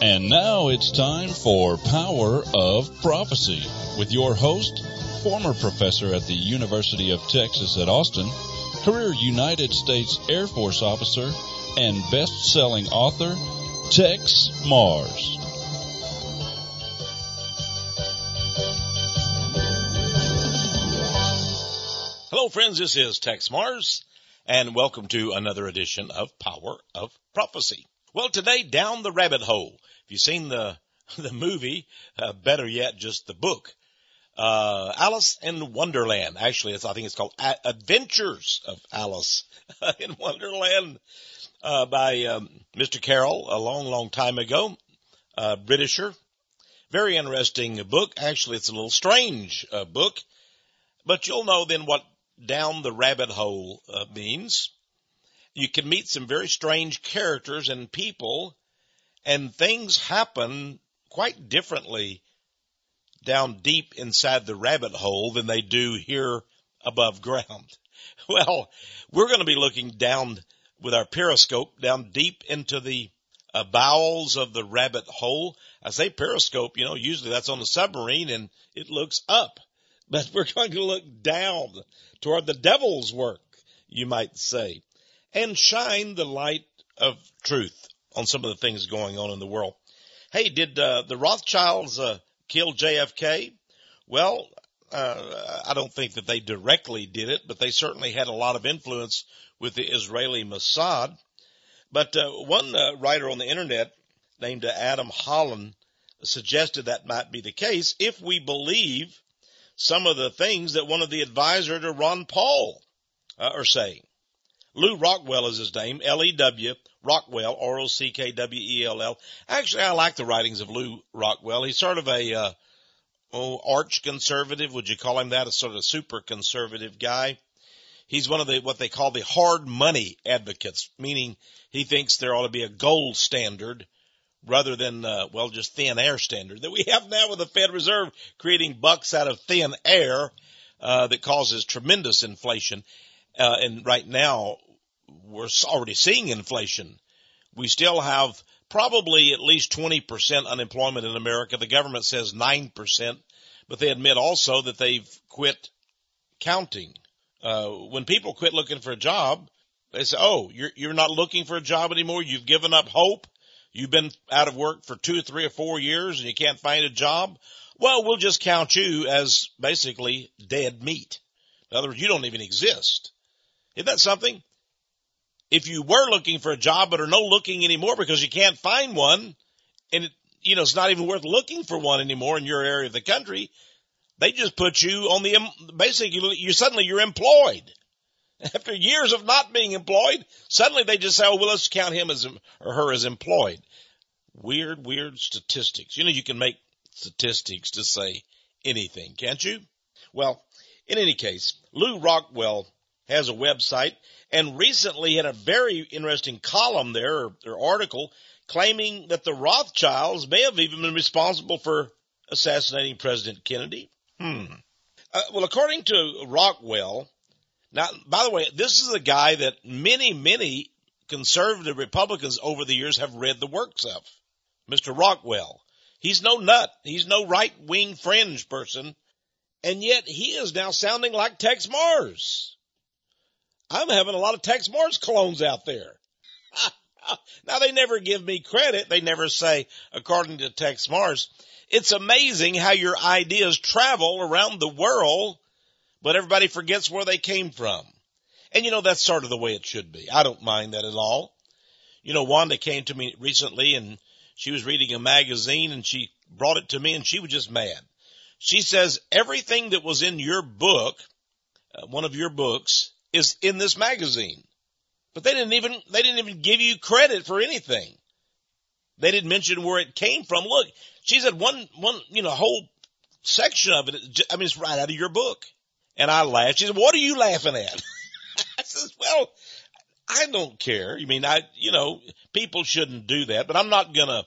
And now it's time for Power of Prophecy with your host, former professor at the University of Texas at Austin, career United States Air Force officer, and best-selling author, Tex Mars. Hello, friends. This is Tex Mars, and welcome to another edition of Power of Prophecy. Well, today, Down the Rabbit Hole. If you've seen the movie, better yet, just the book, Alice in Wonderland. Actually, I think it's called Adventures of Alice in Wonderland by Mr. Carroll a long, long time ago, Britisher. Very interesting book. Actually, it's a little strange book, but you'll know then what down the rabbit hole means. You can meet some very strange characters and people, and things happen quite differently down deep inside the rabbit hole than they do here above ground. Well, we're going to be looking down with our periscope down deep into the bowels of the rabbit hole. I say periscope, usually that's on the submarine and it looks up, but we're going to look down toward the devil's work, you might say, and shine the light of truth on some of the things going on in the world. Hey, did the Rothschilds kill JFK? Well, I don't think that they directly did it, but they certainly had a lot of influence with the Israeli Mossad. But one writer on the internet named Adam Holland suggested that might be the case if we believe some of the things that one of the advisors to Ron Paul are saying. Lew Rockwell is his name, L-E-W, Rockwell, R-O-C-K-W-E-L-L. Actually, I like the writings of Lew Rockwell. He's sort of a arch conservative. Would you call him that? A sort of super conservative guy. He's one of what they call the hard money advocates, meaning he thinks there ought to be a gold standard rather than, just thin air standard that we have now with the Fed Reserve creating bucks out of thin air that causes tremendous inflation. And right now, we're already seeing inflation. We still have probably at least 20% unemployment in America. The government says 9%, but they admit also that they've quit counting. When people quit looking for a job, they say, oh, you're not looking for a job anymore. You've given up hope. You've been out of work for 2, 3, or 4 years and you can't find a job. Well, we'll just count you as basically dead meat. In other words, you don't even exist. Isn't that something? If you were looking for a job but are no looking anymore because you can't find one, and it's not even worth looking for one anymore in your area of the country, they just put you on you're employed. After years of not being employed, suddenly they just say, oh, well, let's count him or her as employed. Weird statistics. You can make statistics to say anything, can't you? Well, in any case, Lew Rockwell has a website and recently had a very interesting column there or article claiming that the Rothschilds may have even been responsible for assassinating President Kennedy. Well, according to Rockwell, now, by the way, this is a guy that many conservative Republicans over the years have read the works of, Mr. Rockwell. He's no nut. He's no right-wing fringe person, and yet he is now sounding like Tex Mars. I'm having a lot of Tex Mars clones out there. Now, they never give me credit. They never say, according to Tex Mars. It's amazing how your ideas travel around the world, but everybody forgets where they came from. And, that's sort of the way it should be. I don't mind that at all. Wanda came to me recently, and she was reading a magazine, and she brought it to me, and she was just mad. She says, everything that was in your book, one of your books, is in this magazine. But they didn't even give you credit for anything. They didn't mention where it came from. Look, she said one whole section of it, it's right out of your book. And I laughed. She said, what are you laughing at? I says, well, I don't care. People shouldn't do that, but I'm not gonna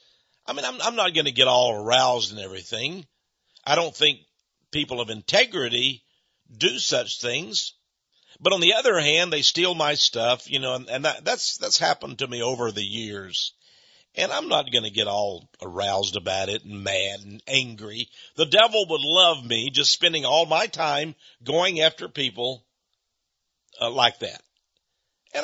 get all aroused and everything. I don't think people of integrity do such things. But on the other hand, they steal my stuff, and that's happened to me over the years. And I'm not going to get all aroused about it and mad and angry. The devil would love me just spending all my time going after people like that. And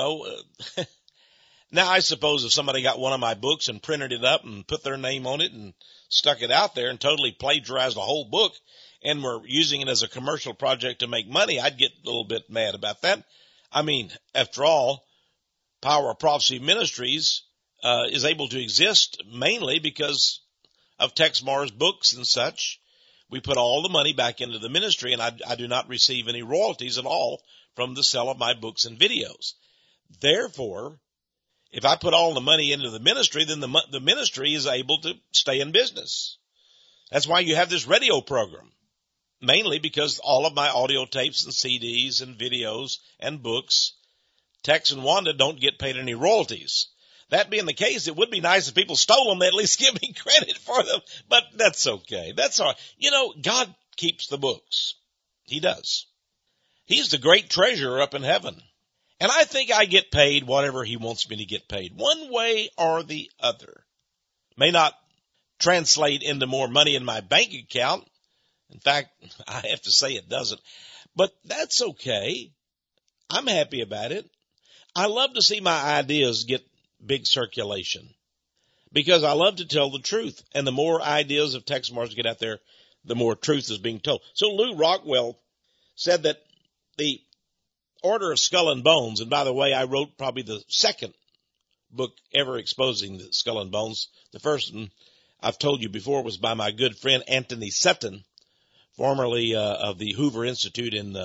now I suppose if somebody got one of my books and printed it up and put their name on it and stuck it out there and totally plagiarized the whole book and were using it as a commercial project to make money, I'd get a little bit mad about that. I mean, after all, Power of Prophecy Ministries is able to exist mainly because of Tex Mars books and such. We put all the money back into the ministry, and I do not receive any royalties at all from the sale of my books and videos. Therefore, if I put all the money into the ministry, then the ministry is able to stay in business. That's why you have this radio program, mainly because all of my audio tapes and CDs and videos and books, Tex and Wanda don't get paid any royalties. That being the case, it would be nice if people stole them. They at least give me credit for them, but that's okay. That's all right. God keeps the books. He does. He's the great treasurer up in heaven. And I think I get paid whatever he wants me to get paid, one way or the other. May not translate into more money in my bank account. In fact, I have to say it doesn't. But that's okay. I'm happy about it. I love to see my ideas get big circulation because I love to tell the truth. And the more ideas of Tex Mars get out there, the more truth is being told. So Lou Rockwell said that the Order of Skull and Bones, and by the way, I wrote probably the second book ever exposing the skull and bones. The first one I've told you before was by my good friend Anthony Sutton, formerly of the Hoover Institute in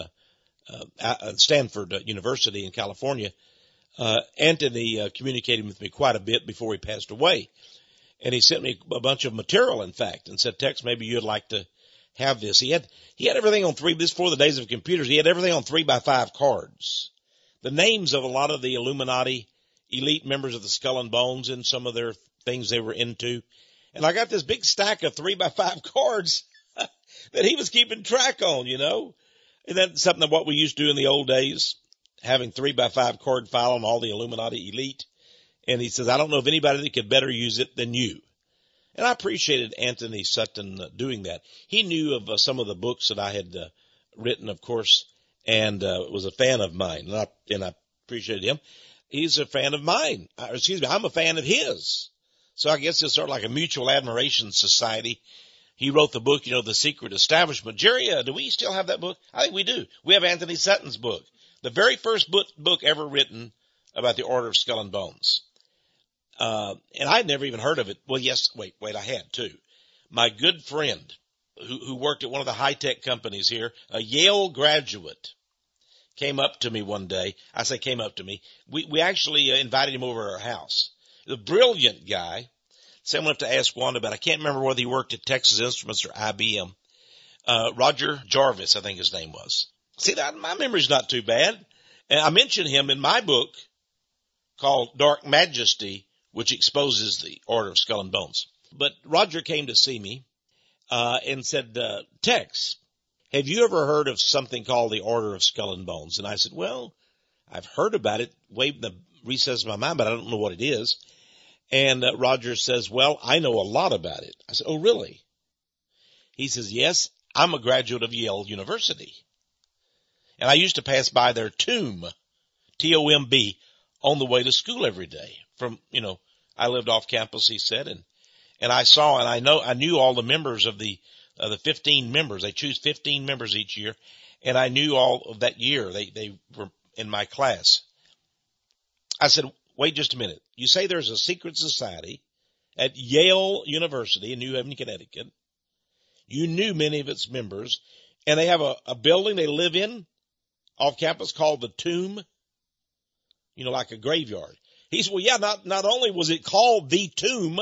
Stanford University in California. Anthony communicated with me quite a bit before he passed away. And he sent me a bunch of material, in fact, and said, Tex, maybe you'd like to have this. He had everything on this before the days of computers. He had everything on 3x5 cards. The names of a lot of the Illuminati elite members of the Skull and Bones and some of their things they were into. And I got this big stack of 3x5 cards that he was keeping track on, And that's something of what we used to do in the old days, having 3x5 card file on all the Illuminati elite. And he says, I don't know of anybody that could better use it than you. And I appreciated Anthony Sutton doing that. He knew of some of the books that I had written, of course, and was a fan of mine. And I appreciated him. He's a fan of mine. I'm a fan of his. So I guess it's sort of like a mutual admiration society. He wrote the book, The Secret Establishment. Jerry, do we still have that book? I think we do. We have Anthony Sutton's book, the very first book ever written about the Order of Skull and Bones. And I'd never even heard of it. Well, yes, wait, I had too. My good friend who worked at one of the high-tech companies here, a Yale graduate, came up to me one day. I say came up to me. We actually invited him over to our house. The brilliant guy. Someone have to ask Wanda about, I can't remember whether he worked at Texas Instruments or IBM. Roger Jarvis, I think his name was. See, my memory's not too bad. And I mentioned him in my book called Dark Majesty, which exposes the Order of Skull and Bones. But Roger came to see me and said, Tex, have you ever heard of something called the Order of Skull and Bones? And I said, well, I've heard about it way in the recess of my mind, but I don't know what it is. And Roger says, well, I know a lot about it. I said, oh, really? He says, yes, I'm a graduate of Yale University. And I used to pass by their tomb, T-O-M-B, on the way to school every day. I lived off campus, he said, and I saw, and I knew all the members of the 15 members. They choose 15 members each year, and I knew all of that year. They were in my class. I said, wait just a minute. You say there's a secret society at Yale University in New Haven, Connecticut. You knew many of its members, and they have a building they live in off campus called the Tomb, like a graveyard. He said, well, yeah, not only was it called the Tomb,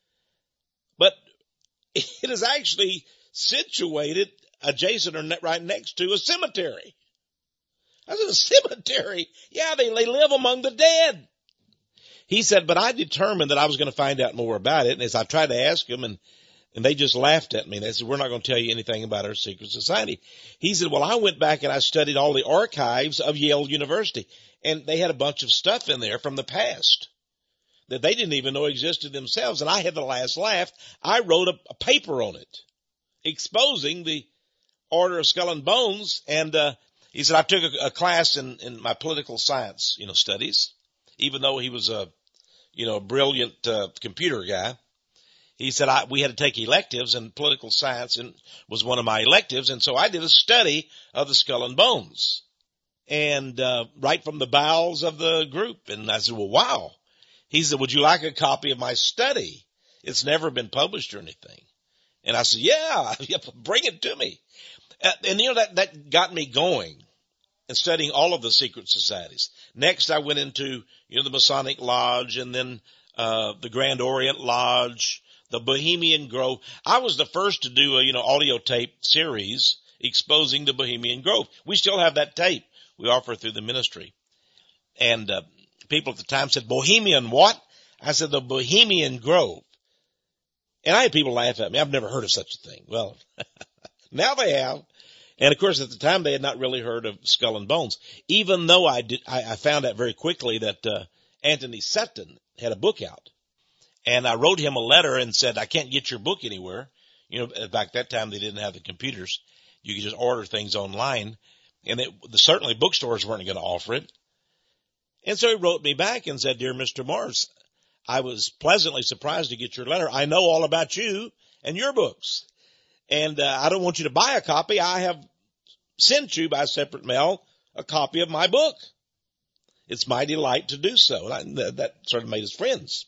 but it is actually situated adjacent or right next to a cemetery. I said, a cemetery? Yeah, they live among the dead. He said, but I determined that I was going to find out more about it. And as I tried to ask him, and they just laughed at me. They said, we're not going to tell you anything about our secret society. He said, well, I went back and I studied all the archives of Yale University. And they had a bunch of stuff in there from the past that they didn't even know existed themselves. And I had the last laugh. I wrote a paper on it exposing the Order of Skull and Bones. And, he said, I took a class in my political science, studies, even though he was a brilliant, computer guy. He said, we had to take electives, and political science was one of my electives. And so I did a study of the skull and bones, and right from the bowels of the group. And I said, well, wow. He said, would you like a copy of my study? It's never been published or anything. And I said, yeah, bring it to me. And that got me going and studying all of the secret societies. Next, I went into, the Masonic Lodge, and then the Grand Orient Lodge, the Bohemian Grove. I was the first to do a, audio tape series exposing the Bohemian Grove. We still have that tape we offer through the ministry. And people at the time said, Bohemian what? I said, the Bohemian Grove. And I had people laugh at me. I've never heard of such a thing. Well, now they have. And of course, at the time, they had not really heard of Skull and Bones, even though I found out very quickly that Anthony Sutton had a book out. And I wrote him a letter and said, I can't get your book anywhere. Back that time, they didn't have the computers. You could just order things online. And certainly bookstores weren't going to offer it. And so he wrote me back and said, Dear Mr. Morris, I was pleasantly surprised to get your letter. I know all about you and your books. And I don't want you to buy a copy. I have sent you by separate mail a copy of my book. It's my delight to do so. And that sort of made us friends.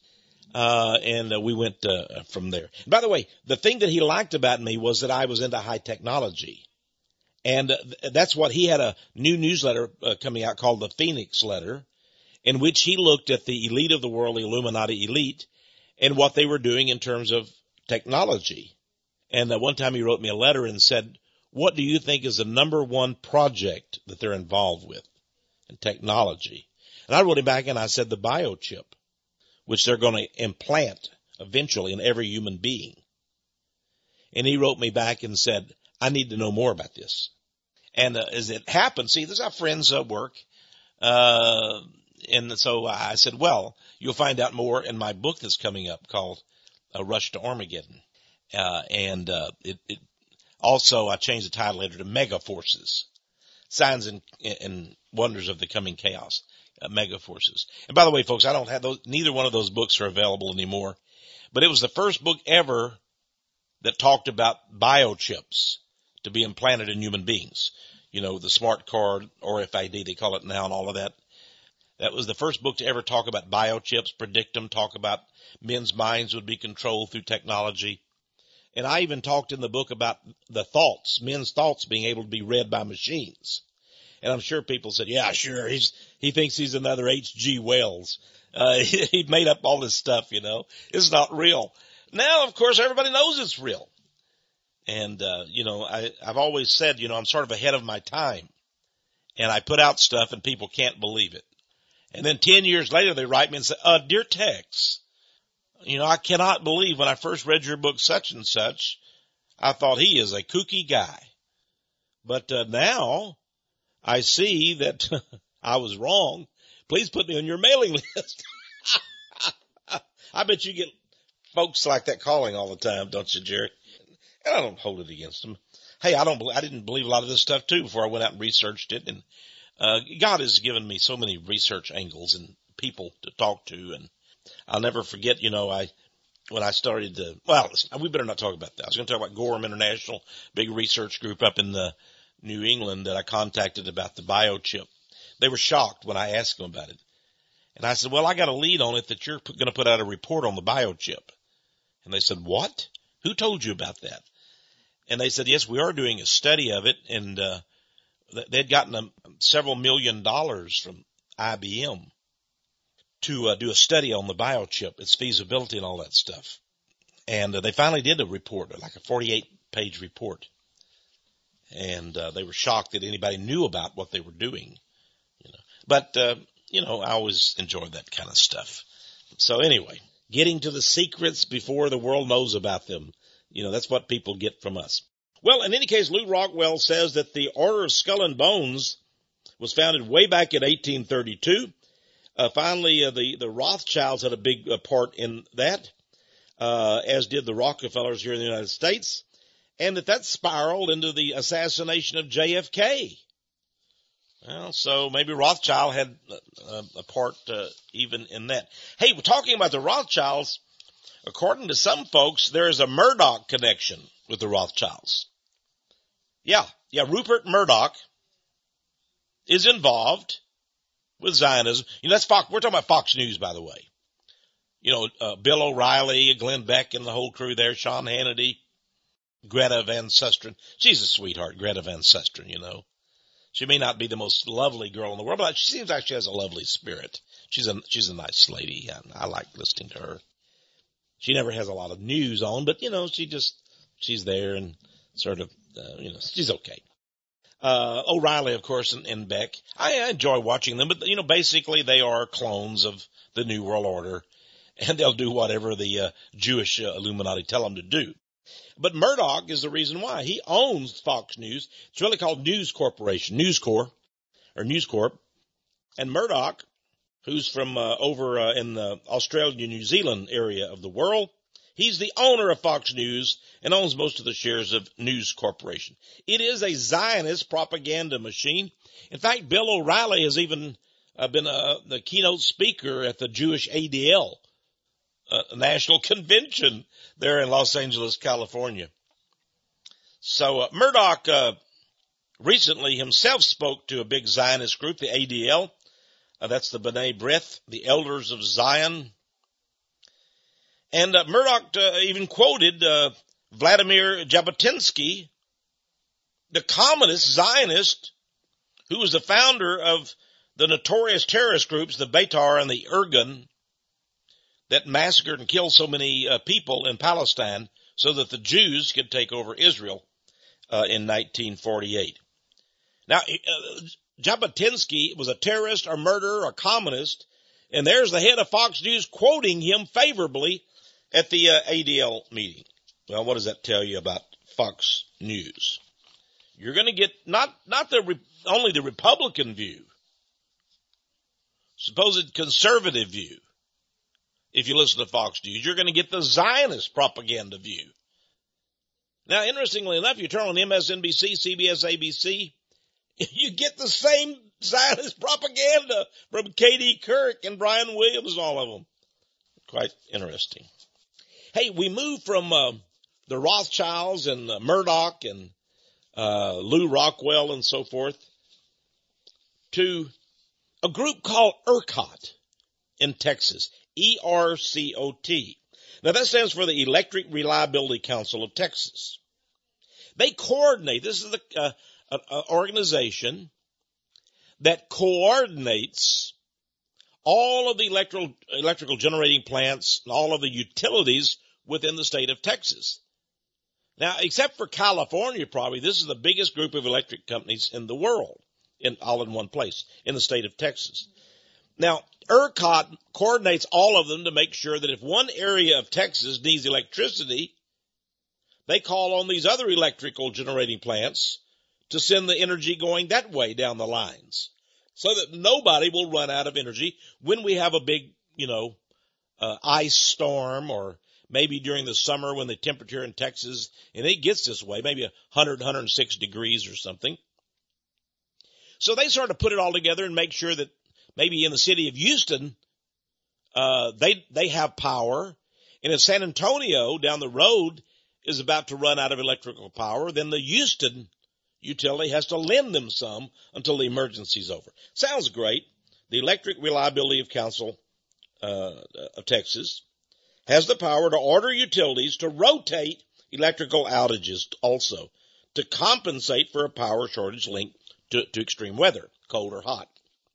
And we went from there. By the way, the thing that he liked about me was that I was into high technology. And that's what he had a new newsletter coming out called the Phoenix Letter, in which he looked at the elite of the world, the Illuminati elite, and what they were doing in terms of technology. And one time he wrote me a letter and said, what do you think is the number one project that they're involved with in technology? And I wrote him back and I said, the biochip, which they're going to implant eventually in every human being. And he wrote me back and said, I need to know more about this. And as it happened, see, this is how friends work. And so I said, well, you'll find out more in my book that's coming up called A Rush to Armageddon. And also I changed the title later to Mega Forces, Signs and Wonders of the Coming Chaos, Mega Forces. And by the way, folks, I don't have those, neither one of those books are available anymore, but it was the first book ever that talked about biochips to be implanted in human beings. The smart card, RFID, they call it now, and all of that. That was the first book to ever talk about biochips, predict them, talk about men's minds would be controlled through technology. And I even talked in the book about the thoughts, men's thoughts being able to be read by machines. And I'm sure people said, yeah, sure, he thinks he's another H.G. Wells. He made up all this stuff, It's not real. Now, of course, everybody knows it's real. And, I've always said, I'm sort of ahead of my time. And I put out stuff and people can't believe it. And then 10 years later, they write me and say, Dear Tex, I cannot believe when I first read your book such and such, I thought he is a kooky guy. But now I see that I was wrong. Please put me on your mailing list. I bet you get folks like that calling all the time, don't you, Jerry? And I don't hold it against them. Hey, I didn't believe a lot of this stuff too before I went out and researched it. And God has given me so many research angles and people to talk to. And I'll never forget, when I started we better not talk about that. I was going to talk about Gorham International, big research group up in New England that I contacted about the biochip. They were shocked when I asked them about it. And I said, well, I got a lead on it that you're going to put out a report on the biochip. And they said, what? Who told you about that? And they said, yes, we are doing a study of it. And they'd gotten several $1 million from IBM to do a study on the biochip, its feasibility and all that stuff. And they finally did a report, like a 48-page report. And they were shocked that anybody knew about what they were doing. But I always enjoyed that kind of stuff. So anyway, getting to the secrets before the world knows about them. That's what people get from us. Well, in any case, Lew Rockwell says that the Order of Skull and Bones was founded way back in 1832. Finally, the Rothschilds had a big part in that, as did the Rockefellers here in the United States, and that spiraled into the assassination of JFK. Well, so maybe Rothschild had a part even in that. Hey, we're talking about the Rothschilds. According to some folks, there is a Murdoch connection with the Rothschilds. Yeah, Rupert Murdoch is involved with Zionism. That's Fox. We're talking about Fox News, by the way. Bill O'Reilly, Glenn Beck, and the whole crew there, Sean Hannity, Greta Van Susteren. She's a sweetheart, Greta Van Susteren, She may not be the most lovely girl in the world, but she seems like she has a lovely spirit. She's a nice lady, and I like listening to her. She never has a lot of news on, but, she's there and sort of, she's okay. O'Reilly, of course, and Beck. I enjoy watching them, but, basically they are clones of the New World Order, and they'll do whatever the Jewish Illuminati tell them to do. But Murdoch is the reason why. He owns Fox News. It's really called News Corporation, News Corp. And Murdoch, who's from over in the Australia, New Zealand area of the world, he's the owner of Fox News and owns most of the shares of News Corporation. It is a Zionist propaganda machine. In fact, Bill O'Reilly has even been the keynote speaker at the Jewish ADL National Convention there in Los Angeles, California. So Murdoch recently himself spoke to a big Zionist group, the ADL. That's the B'nai B'rith, the Elders of Zion. And Murdoch even quoted Vladimir Jabotinsky, the communist Zionist, who was the founder of the notorious terrorist groups, the Beitar and the Irgun, that massacred and killed so many people in Palestine so that the Jews could take over Israel in 1948. Now, Jabotinsky was a terrorist, a murderer, a communist, and there's the head of Fox News quoting him favorably at the ADL meeting. Well, what does that tell you about Fox News? You're going to get not only the Republican view, supposed conservative view. If you listen to Fox News, you're going to get the Zionist propaganda view. Now, interestingly enough, you turn on MSNBC, CBS, ABC, you get the same Zionist propaganda from Katie Couric and Brian Williams, all of them. Quite interesting. Hey, we move from the Rothschilds and Murdoch and Lew Rockwell and so forth to a group called ERCOT in Texas. ERCOT. Now that stands for the Electric Reliability Council of Texas. They coordinate. This is an organization that coordinates all of the electrical generating plants and all of the utilities within the state of Texas. Now, except for California, probably, this is the biggest group of electric companies in the world, all in one place, in the state of Texas. Now, ERCOT coordinates all of them to make sure that if one area of Texas needs electricity, they call on these other electrical generating plants to send the energy going that way down the lines so that nobody will run out of energy when we have a big, ice storm, or maybe during the summer when the temperature in Texas, and it gets this way, maybe 100, 106 degrees or something. So they sort of put it all together and make sure that maybe in the city of Houston, they have power. And if San Antonio down the road is about to run out of electrical power, then the Houston utility has to lend them some until the emergency is over. Sounds great. The Electric Reliability Council of Texas has the power to order utilities to rotate electrical outages also to compensate for a power shortage linked to extreme weather, cold or hot.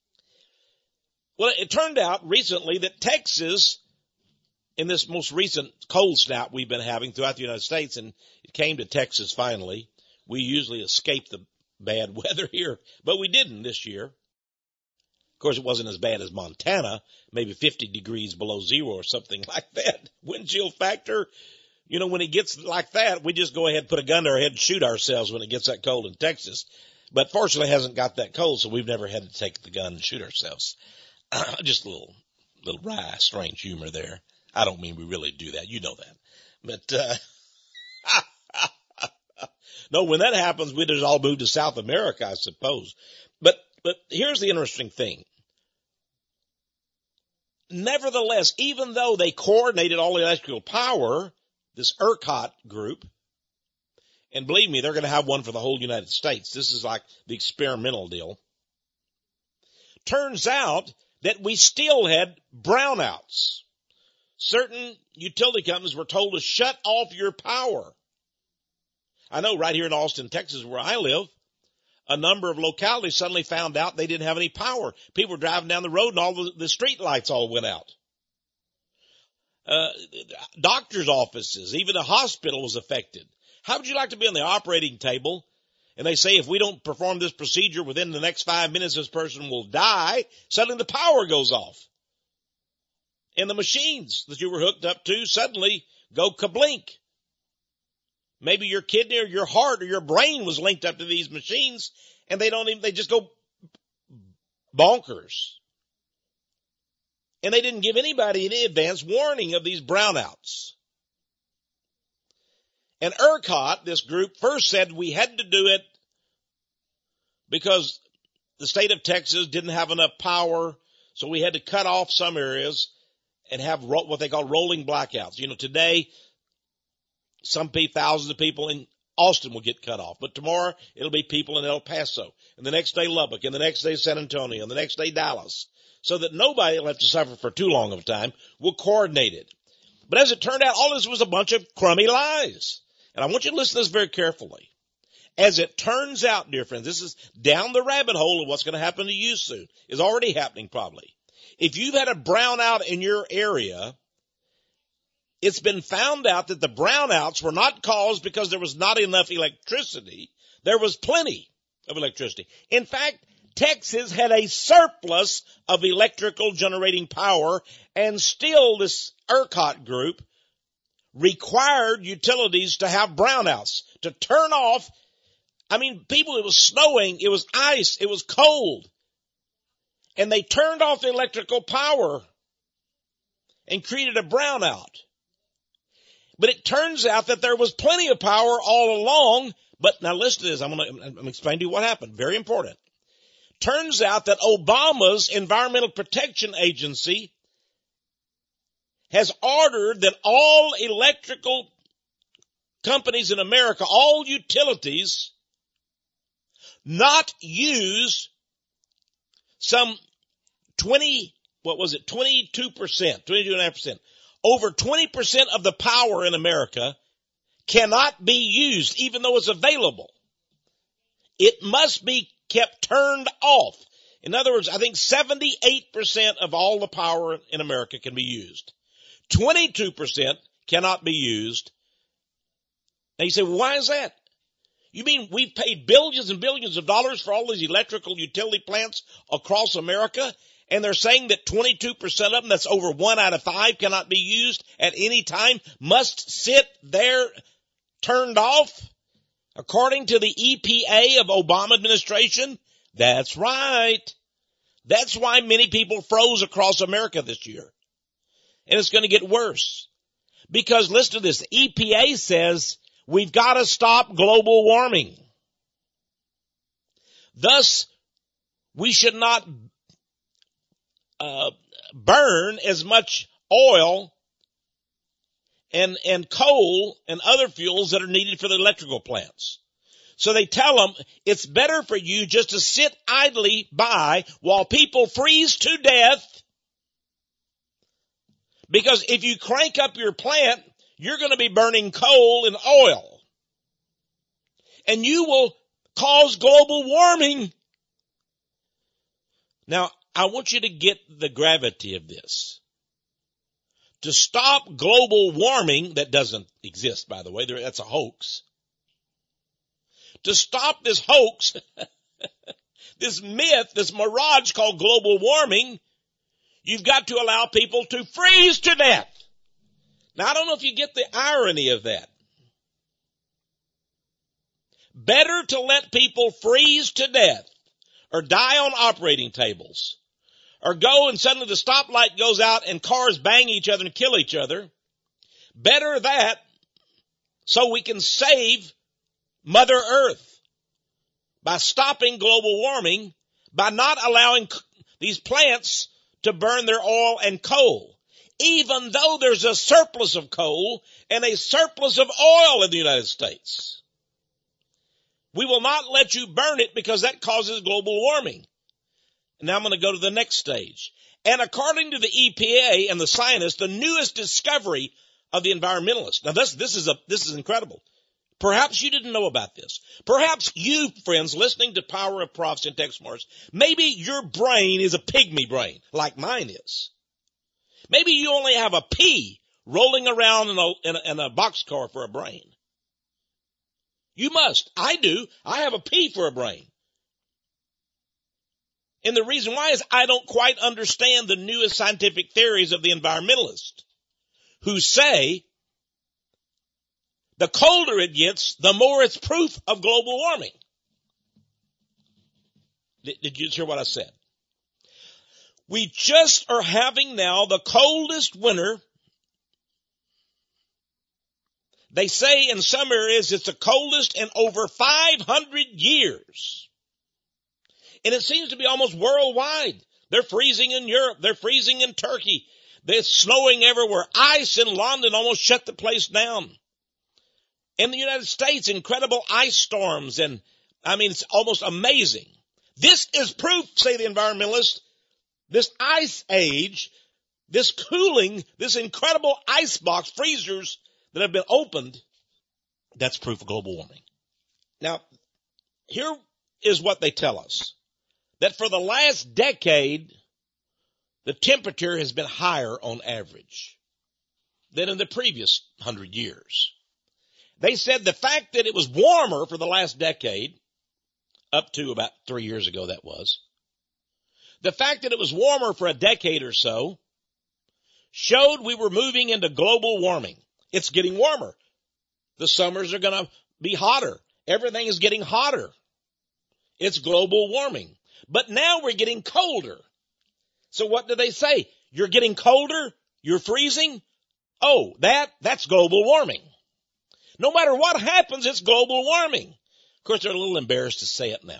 Well, it turned out recently that Texas, in this most recent cold snap we've been having throughout the United States, and it came to Texas finally. We usually escape the bad weather here, but we didn't this year. Of course, it wasn't as bad as Montana, maybe 50 degrees below zero or something like that. Wind chill factor, when it gets like that, we just go ahead and put a gun to our head and shoot ourselves when it gets that cold in Texas. But fortunately, it hasn't got that cold, so we've never had to take the gun and shoot ourselves. Just a little wry, strange humor there. I don't mean we really do that. You know that. But, no, when that happens, we just all move to South America, I suppose. But here's the interesting thing. Nevertheless, even though they coordinated all the electrical power, this ERCOT group, and believe me, they're going to have one for the whole United States. This is like the experimental deal. Turns out that we still had brownouts. Certain utility companies were told to shut off your power. I know right here in Austin, Texas, where I live, a number of localities suddenly found out they didn't have any power. People were driving down the road and all the street lights all went out. Doctors' offices, even a hospital was affected. How would you like to be on the operating table and they say if we don't perform this procedure within the next 5 minutes, this person will die? Suddenly the power goes off. And the machines that you were hooked up to suddenly go kablink. Maybe your kidney or your heart or your brain was linked up to these machines and they just go bonkers. And they didn't give anybody any advance warning of these brownouts. And ERCOT, this group, first said we had to do it because the state of Texas didn't have enough power, so we had to cut off some areas and have what they call rolling blackouts. You know, today, thousands of people in Austin will get cut off, but tomorrow it'll be people in El Paso, and the next day Lubbock, and the next day San Antonio, and the next day Dallas, so that nobody will have to suffer for too long of a time. We'll coordinate it. But as it turned out, all this was a bunch of crummy lies. And I want you to listen to this very carefully. As it turns out, dear friends, this is down the rabbit hole of what's going to happen to you soon. It's already happening probably. If you've had a brownout in your area, it's been found out that the brownouts were not caused because there was not enough electricity. There was plenty of electricity. In fact, Texas had a surplus of electrical generating power, and still this ERCOT group required utilities to have brownouts, to turn off. I mean, people, it was snowing, it was ice, it was cold. And they turned off the electrical power and created a brownout. But it turns out that there was plenty of power all along. But now listen to this. I'm going to explain to you what happened. Very important. Turns out that Obama's Environmental Protection Agency has ordered that all electrical companies in America, all utilities, not use some 22%, 22.5%. Over 20% of the power in America cannot be used, even though it's available. It must be kept turned off. In other words, I think 78% of all the power in America can be used. 22% cannot be used. Now you say, well, why is that? You mean we've paid billions and billions of dollars for all these electrical utility plants across America, and they're saying that 22% of them, that's over 1 out of 5, cannot be used at any time, must sit there turned off? According to the EPA of Obama administration? That's right. That's why many people froze across America this year. And it's going to get worse. Because listen to this, the EPA says we've got to stop global warming. Thus, we should not burn as much oil and coal and other fuels that are needed for the electrical plants. So they tell them it's better for you just to sit idly by while people freeze to death, because if you crank up your plant, you're going to be burning coal and oil, and you will cause global warming. Now, I want you to get the gravity of this. To stop global warming, that doesn't exist, by the way, that's a hoax. To stop this hoax, this myth, this mirage called global warming, you've got to allow people to freeze to death. Now, I don't know if you get the irony of that. Better to let people freeze to death or die on operating tables or go and suddenly the stoplight goes out and cars bang each other and kill each other. Better that so we can save Mother Earth by stopping global warming, by not allowing these plants to burn their oil and coal, even though there's a surplus of coal and a surplus of oil in the United States. We will not let you burn it because that causes global warming. And now I'm going to go to the next stage. And according to the EPA and the scientists, the newest discovery of the environmentalists. Now this is incredible. Perhaps you didn't know about this. Perhaps you, friends, listening to Power of Prophecy and Text Mars, maybe your brain is a pygmy brain, like mine is. Maybe you only have a pea rolling around in a boxcar for a brain. You must. I do. I have a pea for a brain. And the reason why is I don't quite understand the newest scientific theories of the environmentalists who say the colder it gets, the more it's proof of global warming. Did you hear what I said? We just are having now the coldest winter. They say in some areas it's the coldest in over 500 years. And it seems to be almost worldwide. They're freezing in Europe. They're freezing in Turkey. It's snowing everywhere. Ice in London almost shut the place down. In the United States, incredible ice storms. And it's almost amazing. This is proof, say the environmentalists, this ice age, this cooling, this incredible icebox freezers that have been opened, that's proof of global warming. Now, here is what they tell us. That for the last decade, the temperature has been higher on average than in the previous 100 years. They said the fact that it was warmer for the last decade, up to about 3 years ago that was, the fact that it was warmer for a decade or so showed we were moving into global warming. It's getting warmer. The summers are going to be hotter. Everything is getting hotter. It's global warming. But now we're getting colder. So what do they say? You're getting colder? You're freezing? Oh, that's global warming. No matter what happens, it's global warming. Of course, they're a little embarrassed to say it now.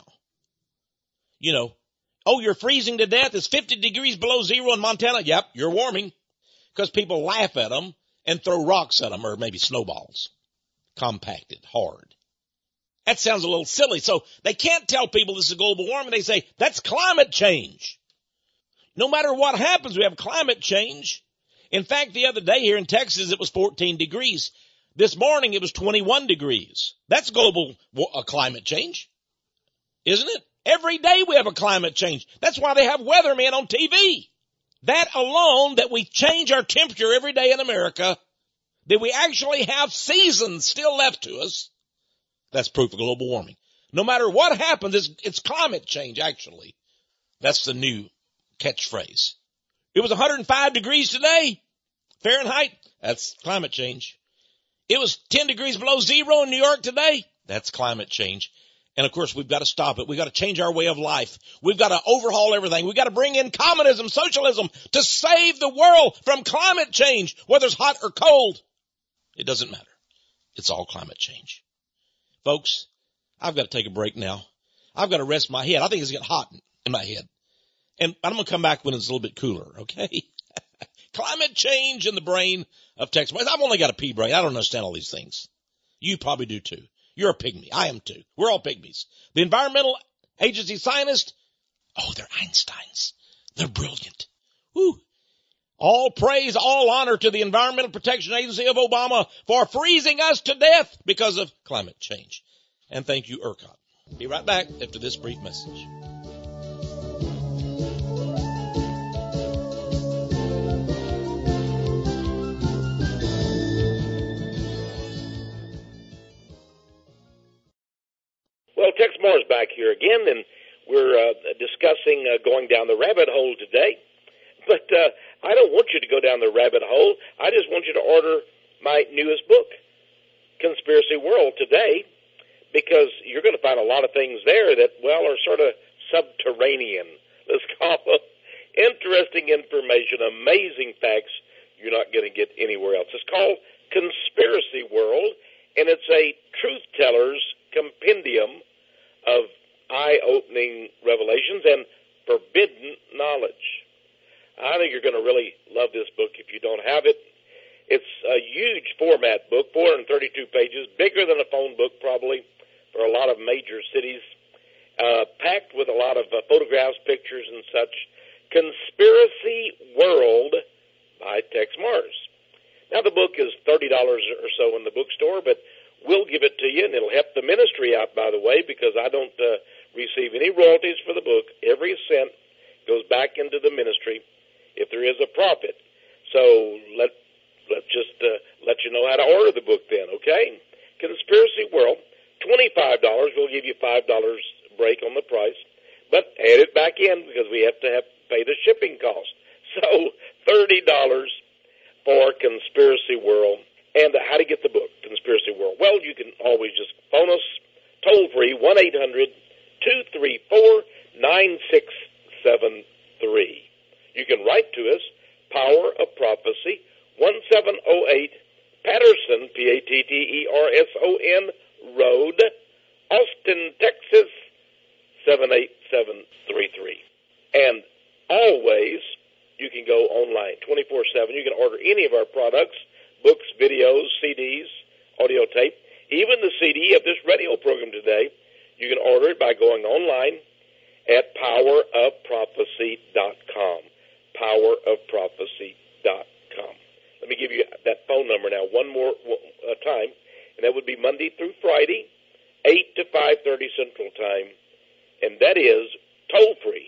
Oh, you're freezing to death. It's 50 degrees below zero in Montana. Yep, you're warming. Because people laugh at them and throw rocks at them, or maybe snowballs. Compacted, hard. That sounds a little silly. So they can't tell people this is global warming. They say, that's climate change. No matter what happens, we have climate change. In fact, the other day here in Texas, it was 14 degrees. This morning, it was 21 degrees. That's global climate change, isn't it? Every day we have a climate change. That's why they have weathermen on TV. That alone, that we change our temperature every day in America, that we actually have seasons still left to us, that's proof of global warming. No matter what happens, it's climate change, actually. That's the new catchphrase. It was 105 degrees today, Fahrenheit. That's climate change. It was 10 degrees below zero in New York today. That's climate change. And of course, we've got to stop it. We've got to change our way of life. We've got to overhaul everything. We've got to bring in communism, socialism to save the world from climate change, whether it's hot or cold. It doesn't matter. It's all climate change. Folks, I've got to take a break now. I've got to rest my head. I think it's getting hot in my head. And I'm going to come back when it's a little bit cooler, okay? Climate change in the brain of Texas. I've only got a pea brain. I don't understand all these things. You probably do too. You're a pygmy. I am too. We're all pygmies. The Environmental Agency scientists, they're Einsteins. They're brilliant. Woo. All praise, all honor to the Environmental Protection Agency of Obama for freezing us to death because of climate change. And thank you, ERCOT. Be right back after this brief message. Well, Tex Moore's back here again, and we're discussing going down the rabbit hole today. But I don't want you to go down the rabbit hole. I just want you to order my newest book, Conspiracy World, today, because you're going to find a lot of things there that, are sort of subterranean. Let's call them interesting information, amazing facts you're not going to get anywhere else. It's called Conspiracy World, and it's a truth-teller's compendium of eye-opening revelations and forbidden knowledge. I think you're going to really love this book if you don't have it. It's a huge format book, 432 pages, bigger than a phone book probably for a lot of major cities, packed with a lot of photographs, pictures, and such. Conspiracy World by Tex Mars. Now, the book is $30 or so in the bookstore, but we'll give it to you, and it'll help the ministry out, by the way, because I don't receive any royalties for the book. Every cent goes back into the ministry if there is a profit. So let's just let you know how to order the book then, okay? Conspiracy World, $25. We'll give you $5 break on the price, but add it back in because we have to pay the shipping cost. So $30 for Conspiracy World. And how to get the book, Conspiracy World? Well, you can always just phone us toll-free, 1-800-234-9673. You can write to us, Power of Prophecy, 1708 Patterson, Patterson Road, Austin, Texas, 78733. And always, you can go online 24/7. You can order any of our products, books, videos, CDs, audio tape, even the CD of this radio program today. You can order it by going online at powerofprophecy.com. Powerofprophecy.com. Let me give you that phone number now one more time, and that would be Monday through Friday, 8 to 5:30 Central Time, and that is toll-free,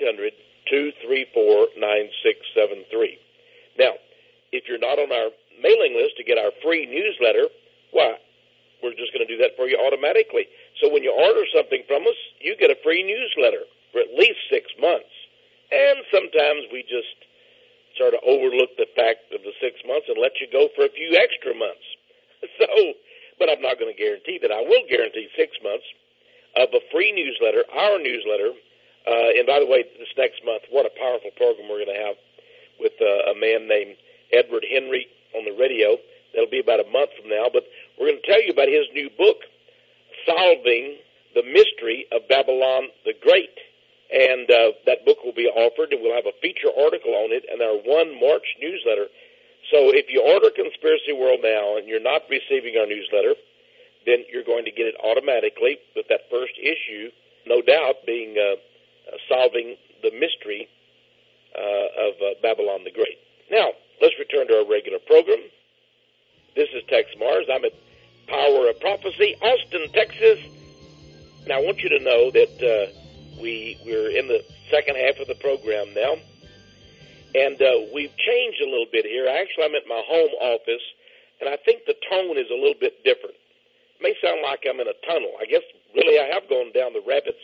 1-800-234-9673. Now, if you're not on our mailing list to get our free newsletter, why, we're just going to do that for you automatically. So when you order something from us, you get a free newsletter for at least 6 months. And sometimes we just sort of overlook the fact of the 6 months and let you go for a few extra months. So, but I'm not going to guarantee that. I will guarantee 6 months of a free newsletter, our newsletter. And by the way, this next month, what a powerful program we're going to have with a man named Edward Henry on the radio. That'll be about a month from now. But we're going to tell you about his new book, Solving the Mystery of Babylon the Great. And that book will be offered, and we'll have a feature article on it in our 1 March newsletter. So if you order Conspiracy World now and you're not receiving our newsletter, then you're going to get it automatically with that first issue, no doubt, being Solving the Mystery of Babylon the Great. Now, let's return to our regular program. This is Tex Mars. I'm at Power of Prophecy, Austin, Texas. Now, I want you to know that we're in the second half of the program now, and we've changed a little bit here. Actually, I'm at my home office, and I think the tone is a little bit different. It may sound like I'm in a tunnel. I guess, really, I have gone down the rabbit's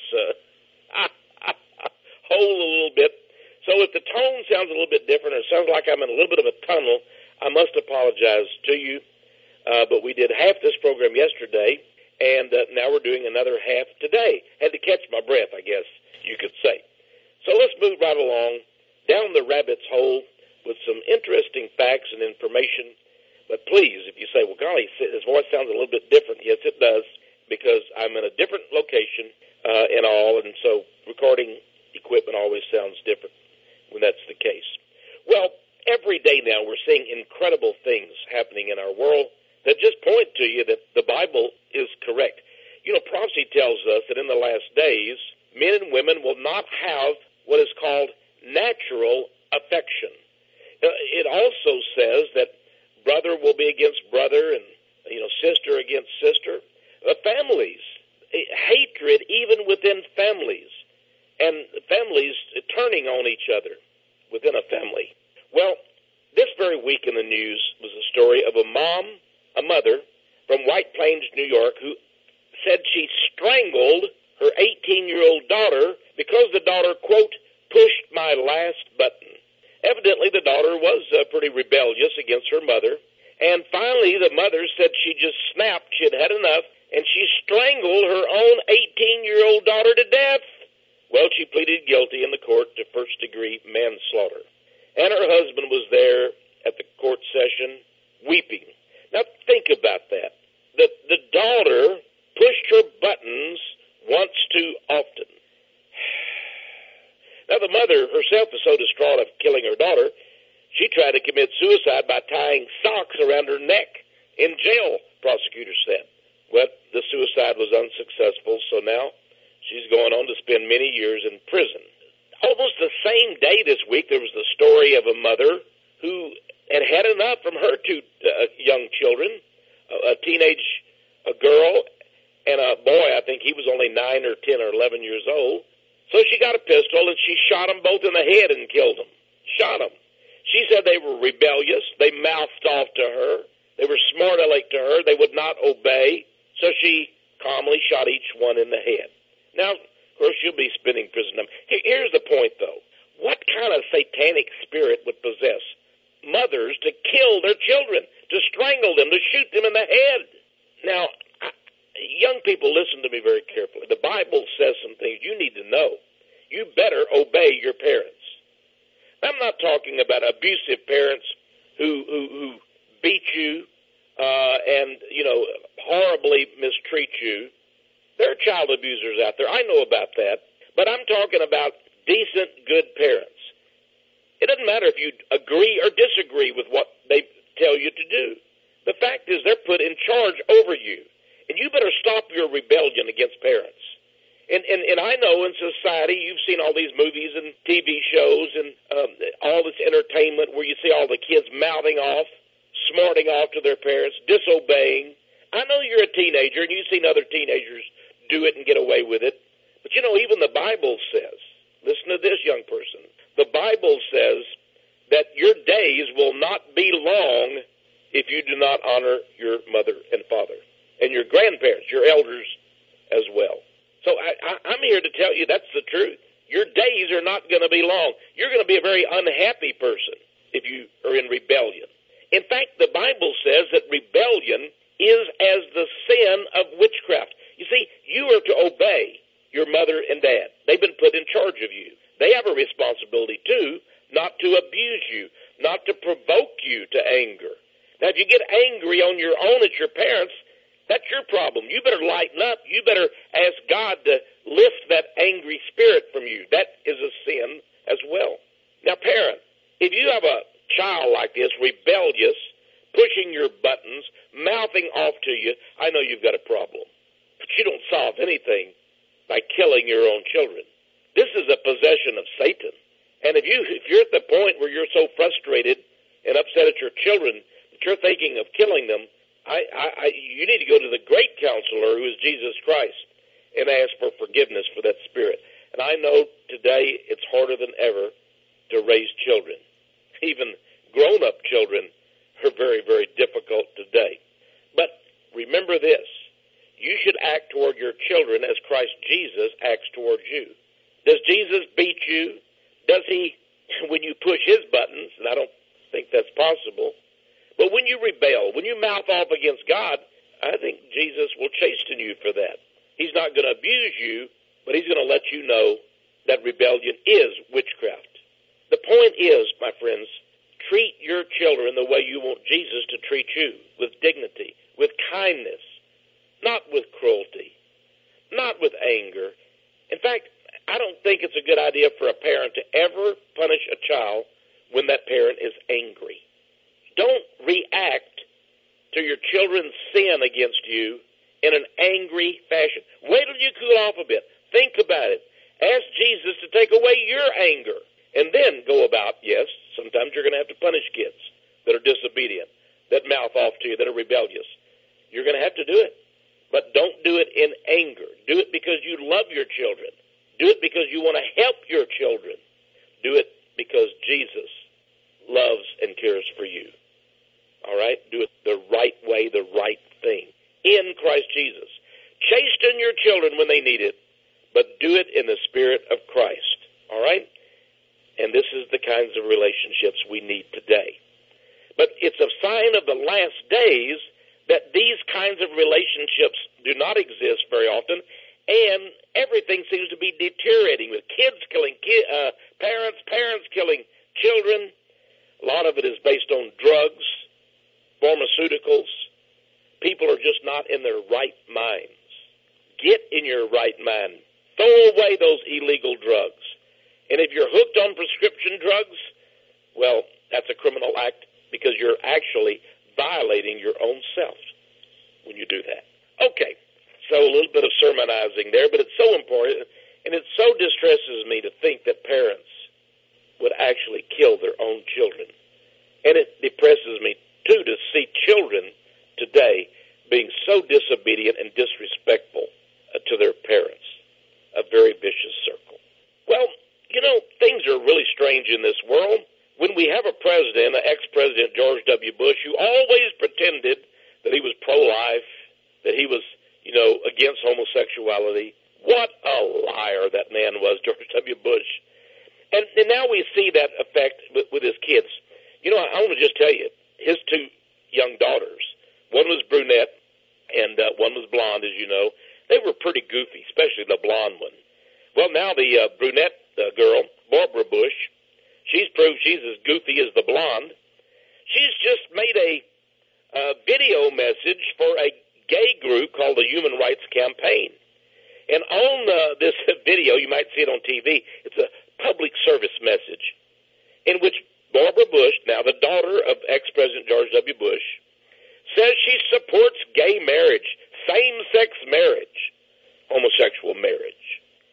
hole a little bit. So if the tone sounds a little bit different, or it sounds like I'm in a little bit of a tunnel, I must apologize to you. But we did half this program yesterday, and now we're doing another half today. Had to catch my breath, I guess you could say. So let's move right along down the rabbit's hole with some interesting facts and information. But please, if you say, well, golly, his voice sounds a little bit different. Yes, it does, because I'm in a different location and all, and so recording equipment always sounds different when that's the case. Well, every day now we're seeing incredible things happening in our world that just point to you that the Bible is correct. You know, prophecy tells us that in the last days, men and women will not have what is called natural affection. It also says that brother will be against brother and, sister against sister. Families, hatred even within families, and families turning on each other within a family. Well, this very week in the news was a story of a mother from White Plains, New York, who said she strangled her 18-year-old daughter because the daughter, quote, pushed my last button. Evidently, the daughter was pretty rebellious against her mother, and finally the mother said she just snapped, she had had enough, and she strangled her own 18-year-old daughter to death Well, she pleaded guilty in the court to first-degree manslaughter. And her husband was there at the court session weeping. Now, think about that. The daughter pushed her buttons once too often. Now, the mother herself was so distraught of killing her daughter, she tried to commit suicide by tying socks around her neck in jail, prosecutors said. Well, the suicide was unsuccessful, so now she's going on to spend many years in prison. Almost the same day this week, there was the story of a mother who had enough from her two young children, a teenage girl and a boy. I think he was only 9 or 10 or 11 years old. So she got a pistol and she shot them both in the head and killed them. Shot them. She said they were rebellious. They mouthed off to her. They were smart-aleck to her. They would not obey. So she calmly shot each one in the head. Now, of course, she'll be spending prison time. Here's the point, though. What kind of satanic spirit would possess mothers to kill their children, to strangle them, to shoot them in the head? Now, young people, listen to me very carefully. The Bible says some things you need to know. You better obey your parents. I'm not talking about abusive parents who beat you and, horribly mistreat you. There are child abusers out there. I know about that. But I'm talking about decent, good parents. It doesn't matter if you agree or disagree with what they tell you to do. The fact is they're put in charge over you. And you better stop your rebellion against parents. And I know in society you've seen all these movies and TV shows and all this entertainment where you see all the kids mouthing off, smarting off to their parents, disobeying. I know you're a teenager and you've seen other teenagers do it and get away with it. But even the Bible says, listen to this, young person, the Bible says that your days will not be long if you do not honor your mother and father and your grandparents, your elders as well. So I'm here to tell you that's the truth. Your days are not going to be long. You're going to be a very unhappy person if you are in rebellion. In fact, the Bible says that rebellion is as the sin of witchcraft. You see, you are to obey your mother and dad. They've been put in charge of you. They have a responsibility, too, not to abuse you, not to provoke you to anger. Now, if you get angry on your own at your parents, that's your problem. You better lighten up. You better ask God to lift that angry spirit from you. That is a sin as well. Now, parent, if you have a child like this, rebellious, pushing your buttons, mouthing off to you, I know you've got a problem. But you don't solve anything by killing your own children. This is a possession of Satan. And if you're at the point where you're so frustrated and upset at your children that you're thinking of killing them, you need to go to the great counselor who is Jesus Christ and ask for forgiveness for that spirit. And I know today it's harder than ever to raise children. Even grown-up children are very, very difficult today. But remember this. You should act toward your children as Christ Jesus acts toward you. Does Jesus beat you? Does he, when you push his buttons, and I don't think that's possible, but when you rebel, when you mouth off against God, I think Jesus will chasten you for that. He's not going to abuse you, but he's going to let you know that rebellion is witchcraft. The point is, my friends, treat your children the way you want Jesus to treat you, with dignity, with kindness, not with cruelty, not with anger. In fact, I don't think it's a good idea for a parent to ever punish a child when that parent is angry. Don't react to your children's sin against you in an angry fashion. Wait till you cool off a bit. Think about it. Ask Jesus to take away your anger. And then go about, yes, sometimes you're going to have to punish kids that are disobedient, that mouth off to you, that are rebellious. You're going to have to do it. But don't do it in anger. Do it because you love your children. Do it because you want to help your children. Do it because Jesus loves and cares for you. All right? Do it the right way, the right thing. In Christ Jesus. Chasten your children when they need it, but do it in the Spirit of Christ. All right? And this is the kinds of relationships we need today. But it's a sign of the last days that these kinds of relationships do not exist very often, And everything seems to be deteriorating with kids killing parents, parents killing children. A lot of it is based on drugs, pharmaceuticals. People are just not in their right minds. Get in your right mind. Throw away those illegal drugs. And if you're hooked on prescription drugs, well, that's a criminal act because you're actually violating your own self when you do that. Okay, so a little bit of sermonizing there, but it's so important, and it so distresses me to think that parents would actually kill their own children. And it depresses me, too, to see children today being so disobedient and disrespectful to their parents. A very vicious circle. Well, you know, things are really strange in this world. When we have a president, ex-president George W. Bush, who always pretended that he was pro-life, that he was, you know, against homosexuality. What a liar that man was, George W. Bush. And now we see that effect with his kids. You know, I want to just tell you, his two young daughters, one was brunette and one was blonde, as you know. They were pretty goofy, especially the blonde one. Well, now the brunette girl, Barbara Bush, she's proved she's as goofy as the blonde. She's just made a video message for a gay group called the Human Rights Campaign. And on this video, you might see it on TV, it's a public service message in which Barbara Bush, now the daughter of ex-President George W. Bush, says she supports gay marriage, same-sex marriage, homosexual marriage.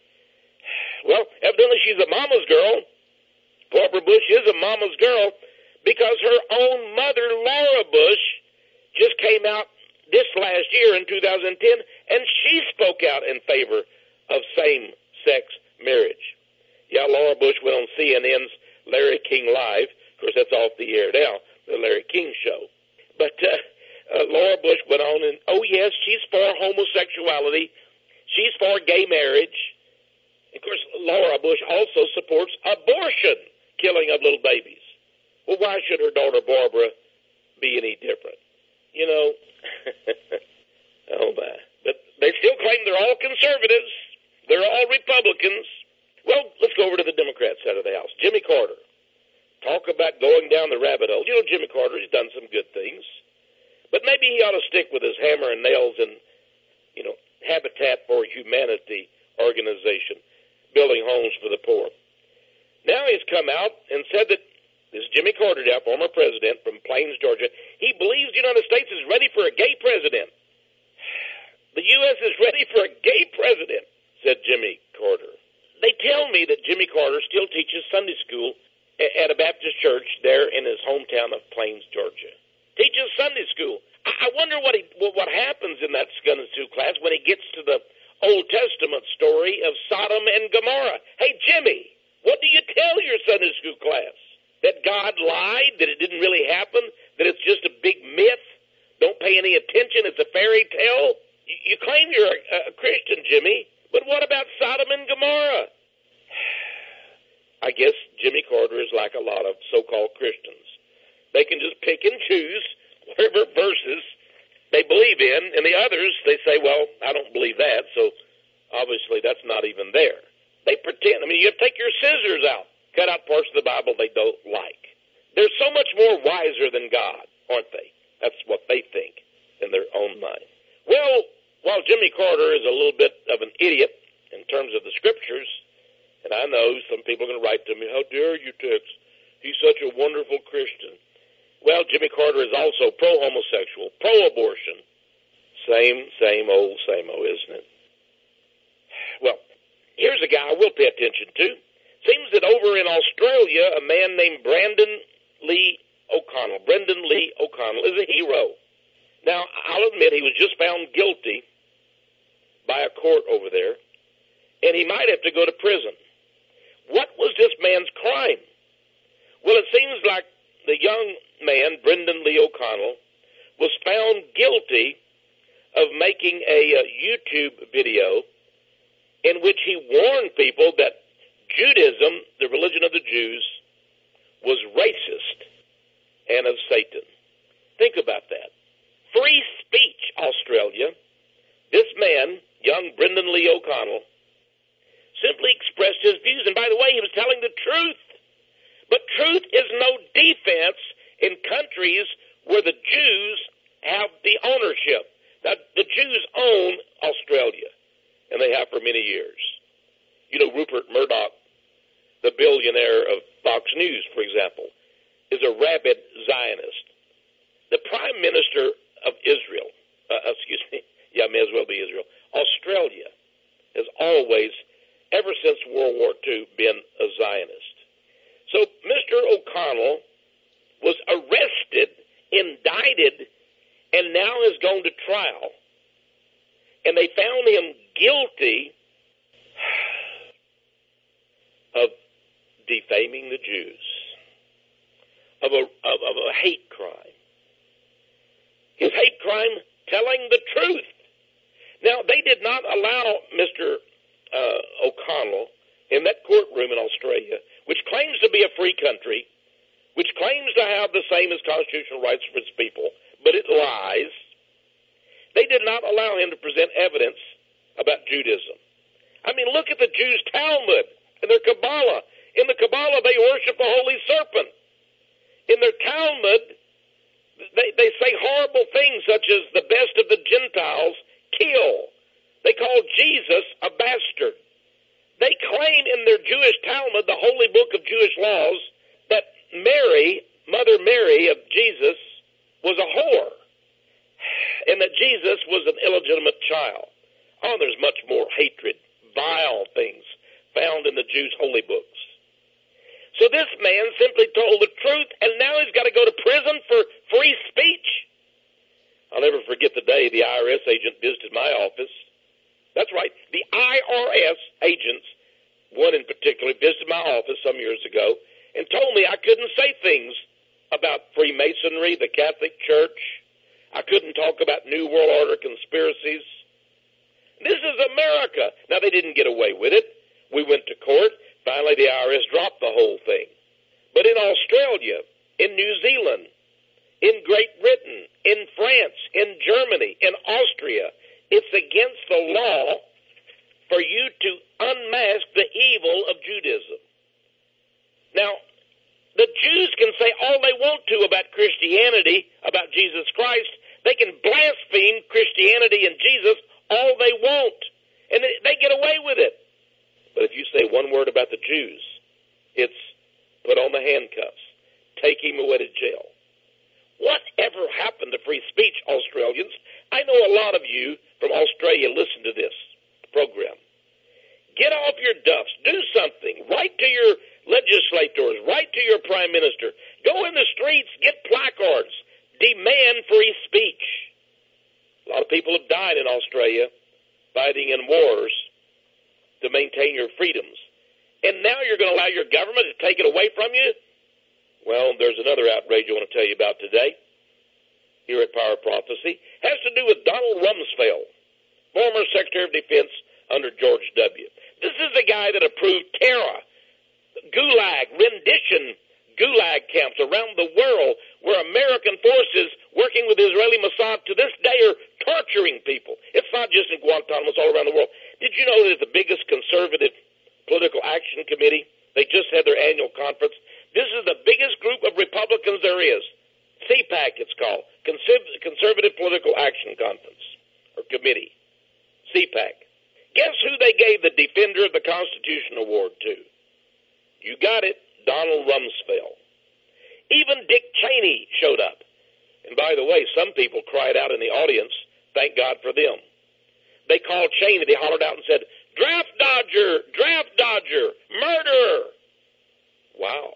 Well, evidently she's a mama's girl. Barbara Bush is a mama's girl because her own mother, Laura Bush, just came out this last year in 2010, and she spoke out in favor of same-sex marriage. Yeah, Laura Bush went on CNN's Larry King Live. Of course, that's off the air now, the Larry King Show. But Laura Bush went on and, oh, yes, she's for homosexuality. She's for gay marriage. Of course, Laura Bush also supports abortion, killing of little babies. Well, why should her daughter Barbara be any different? You know, oh my. But they still claim they're all conservatives. They're all Republicans. Well, let's go over to the Democrat side of the house. Jimmy Carter. Talk about going down the rabbit hole. You know, Jimmy Carter, he's done some good things. But maybe he ought to stick with his hammer and nails and, you know, Habitat for Humanity organization, building homes for the poor. Now he's come out and said that this is Jimmy Carter now, former president from Plains, Georgia. He believes the United States is ready for a gay president. The U.S. is ready for a gay president, said Jimmy Carter. They tell me that Jimmy Carter still teaches Sunday school at a Baptist church there in his hometown of Plains, Georgia. Teaches Sunday school. I wonder what happens in that Sunday school class when he gets to the Old Testament story of Sodom and Gomorrah. Hey, Jimmy, what do you tell your Sunday school class? That God lied? That it didn't really happen? That it's just a big myth? Don't pay any attention? It's a fairy tale? You claim you're a Christian, Jimmy, but what about Sodom and Gomorrah? I guess Jimmy Carter is like a lot of so-called Christians. They can just pick and choose whatever verses they believe in, and the others, they say, well, I don't believe that, so obviously that's not even there. They pretend. I mean, you take your scissors out, cut out parts of the Bible they don't like. They're so much more wiser than God, aren't they? That's what they think in their own mind. Well, while Jimmy Carter is a little bit of an idiot in terms of the scriptures, and I know some people are going to write to me, how dare you, Tex? He's such a wonderful Christian. Well, Jimmy Carter is also pro-homosexual, pro-abortion. Same old, isn't it? Well, here's a guy I will pay attention to. Seems that over in Australia, a man named Brendan Lee O'Connell is a hero. Now, I'll admit he was just found guilty by a court over there, and he might have to go to prison. What was this man's crime? Well, it seems like the young man, Brendan Lee O'Connell, was found guilty of making a YouTube video in which he warned people that Judaism, the religion of the Jews, was racist and of Satan. Think about that. Free speech, Australia. This man, young Brendan Lee O'Connell, telling the truth. But truth is no defense in countries where the Jews have the ownership. Now, the Jews own Australia, and they have for many years. You know, Rupert Murdoch, the billionaire of Fox News, for example, is a rabid Zionist. The Prime Minister of Israel, may as well be Israel, Australia, has always, ever since World War II, been a Zionist. So Mr. O'Connell was arrested, indicted, and now has gone to trial. And they found him guilty of defaming the Jews, of a hate crime. His hate crime, telling the truth. Now, they did not allow Mr. O'Connell in that courtroom in Australia, which claims to be a free country, which claims to have the same as constitutional rights for its people, but it lies. They did not allow him to present evidence about Judaism. I mean, look at the Jews' Talmud and their Kabbalah. In the Kabbalah, they worship the holy serpent. In their Talmud, they say horrible things such as the best of the Gentiles kill. They call Jesus a bastard. They claim in their Jewish Talmud, the holy book of Jewish laws, that Mary, Mother Mary of Jesus, was a whore, and that Jesus was an illegitimate child. Oh, there's much more hatred, vile things found in the Jews' holy books. So this man simply told the truth, and now he's got to go to prison for free speech. I'll never forget the day the IRS agent visited my office. That's right, the IRS agents, one in particular, visited my office some years ago and told me I couldn't say things about Freemasonry, the Catholic Church. I couldn't talk about New World Order conspiracies. This is America. Now, they didn't get away with it. We went to court. Finally, the IRS dropped the whole thing. But in Australia, in New Zealand, in Great Britain, in France, in Germany, in Austria, it's against the law for you to unmask the evil of Judaism. Now, the Jews can say all they want to about Christianity, about Jesus Christ. They can blaspheme Christianity and Jesus all they want, and they get away with it. But if you say one word about the Jews, it's put on the handcuffs, take him away to jail. Whatever happened to free speech, Australians? I know a lot of you from Australia listen to this program. Get off your duffs. Do something. Write to your legislators. Write to your prime minister. Go in the streets. Get placards. Demand free speech. A lot of people have died in Australia fighting in wars to maintain your freedoms. And now you're going to allow your government to take it away from you? Well, there's another outrage I want to tell you about today here at Power Prophecy. It has to do with Donald Rumsfeld, former Secretary of Defense under George W. This is the guy that approved terror, gulag, rendition gulag camps around the world where American forces working with Israeli Mossad to this day are torturing people. It's not just in Guantanamo, it's all around the world. Did you know that the biggest conservative political action committee, they just had their annual conference. This is the biggest group of Republicans there is. CPAC it's called, Conservative Political Action Conference, or Committee, CPAC. Guess who they gave the Defender of the Constitution Award to? You got it, Donald Rumsfeld. Even Dick Cheney showed up. And by the way, some people cried out in the audience, thank God for them. They called Cheney, they hollered out and said, draft dodger, murderer. Wow.